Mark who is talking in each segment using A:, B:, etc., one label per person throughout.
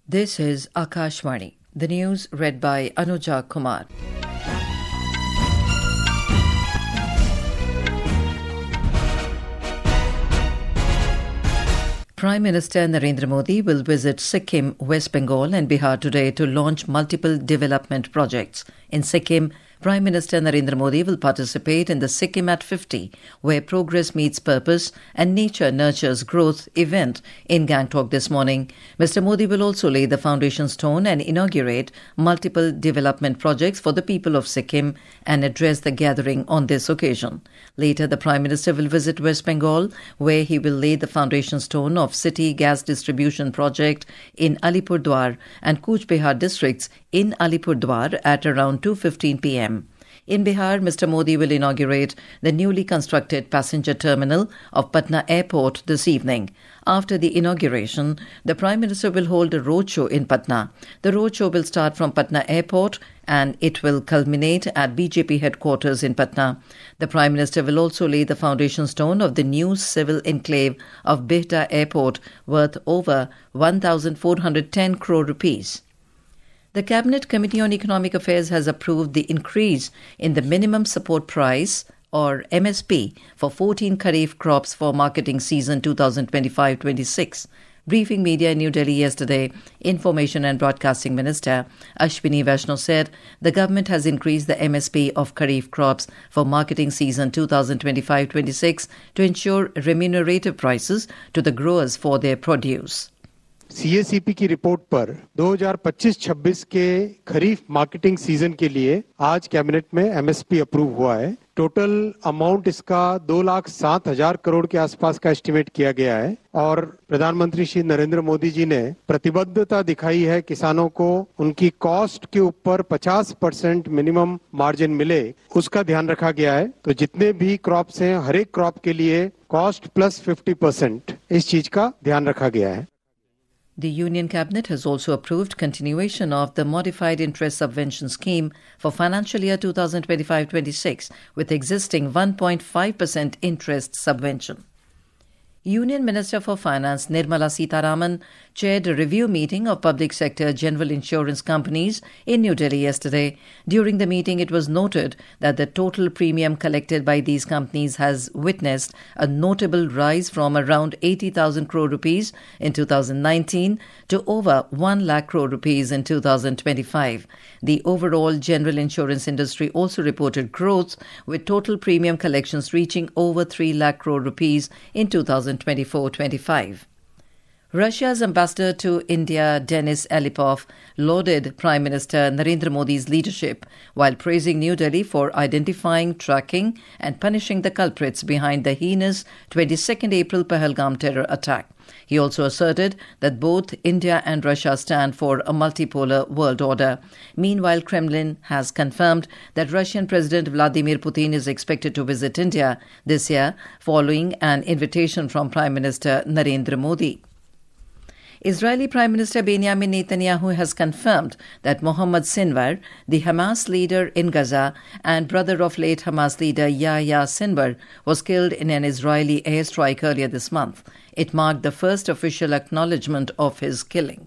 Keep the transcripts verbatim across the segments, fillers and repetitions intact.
A: This is Akashvani. The news read by Anuja Kumar. Prime Minister Narendra Modi will visit Sikkim, West Bengal and Bihar today to launch multiple development projects. In Sikkim, Prime Minister Narendra Modi will participate in the Sikkim at fifty, where progress meets purpose and nature nurtures growth event in Gangtok this morning. Mister Modi will also lay the foundation stone and inaugurate multiple development projects for the people of Sikkim and address the gathering on this occasion. Later, the Prime Minister will visit West Bengal, where he will lay the foundation stone of city gas distribution project in Alipurdwar and Cooch Behar districts in Alipurdwar at around two fifteen p.m. In Bihar, Mister Modi will inaugurate the newly constructed passenger terminal of Patna Airport this evening. After the inauguration, the Prime Minister will hold a roadshow in Patna. The roadshow will start from Patna Airport and it will culminate at B J P headquarters in Patna. The Prime Minister will also lay the foundation stone of the new civil enclave of Bihta Airport worth over one thousand four hundred ten crore rupees. The Cabinet Committee on Economic Affairs has approved the increase in the minimum support price or M S P for fourteen Kharif crops for marketing season twenty twenty-five twenty-six. Briefing media in New Delhi yesterday, Information and Broadcasting Minister Ashwini Vaishnaw said the government has increased the M S P of Kharif crops for marketing season twenty twenty-five twenty-six to ensure remunerative prices to the growers for their produce.
B: C A C P की report पर दो हज़ार पच्चीस छब्बीस के खरीफ marketing season के लिए आज कैबिनेट में एम एस पी अप्रूव हुआ है। टोटल अमाउंट इसका दो लाख सात हजार करोड़ के आसपास का एस्टिमेट किया गया है और प्रधानमंत्री श्री नरेंद्र मोदी जी ने प्रतिबद्धता दिखाई है किसानों को उनकी कॉस्ट के ऊपर पचास परसेंट मिनिमम मार्जिन मिले, उसका ध्यान रखा गया है। तो जितने भी क्रॉप्स हैं, हर एक क्रॉप के लिए कॉस्ट प्लस फिफ्टी परसेंट इस चीज का ध्यान रखा गया है।
A: The Union Cabinet has also approved continuation of the Modified Interest Subvention Scheme for financial year twenty twenty-five twenty-six with existing one point five percent interest subvention. Union Minister for Finance Nirmala Sitharaman chaired a review meeting of public sector general insurance companies in New Delhi yesterday. During the meeting, it was noted that the total premium collected by these companies has witnessed a notable rise from around eighty thousand crore rupees in two thousand nineteen to over one lakh crore rupees in two thousand twenty-five. The overall general insurance industry also reported growth, with total premium collections reaching over three lakh crore rupees in two thousand twenty-four twenty-five. Russia's ambassador to India, Denis Alipov, lauded Prime Minister Narendra Modi's leadership while praising New Delhi for identifying, tracking and punishing the culprits behind the heinous twenty-second April Pahalgam terror attack. He also asserted that both India and Russia stand for a multipolar world order. Meanwhile, Kremlin has confirmed that Russian President Vladimir Putin is expected to visit India this year following an invitation from Prime Minister Narendra Modi. Israeli Prime Minister Benjamin Netanyahu has confirmed that Mohammed Sinwar, the Hamas leader in Gaza and brother of late Hamas leader Yahya Sinwar, was killed in an Israeli airstrike earlier this month. It marked the first official acknowledgement of his killing.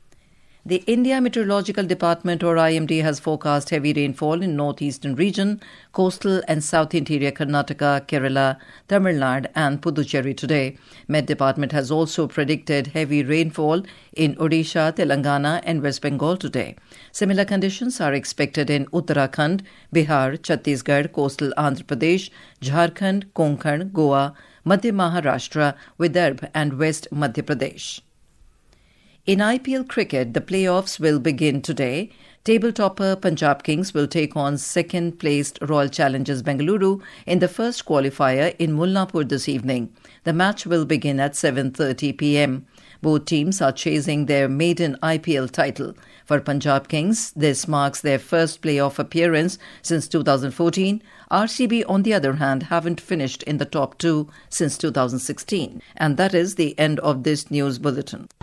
A: The India Meteorological Department or I M D has forecast heavy rainfall in northeastern region, coastal and south interior Karnataka, Kerala, Tamil Nadu and Puducherry today. Met Department has also predicted heavy rainfall in Odisha, Telangana and West Bengal today. Similar conditions are expected in Uttarakhand, Bihar, Chhattisgarh, coastal Andhra Pradesh, Jharkhand, Konkan, Goa, Madhya Maharashtra, Vidarbha and West Madhya Pradesh. In I P L cricket, the playoffs will begin today. Table topper Punjab Kings will take on second-placed Royal Challengers Bengaluru in the first qualifier in Mulnapur this evening. The match will begin at seven thirty p.m. Both teams are chasing their maiden I P L title. For Punjab Kings, this marks their first playoff appearance since two thousand fourteen. R C B, on the other hand, haven't finished in the top two since two thousand sixteen. And that is the end of this news bulletin.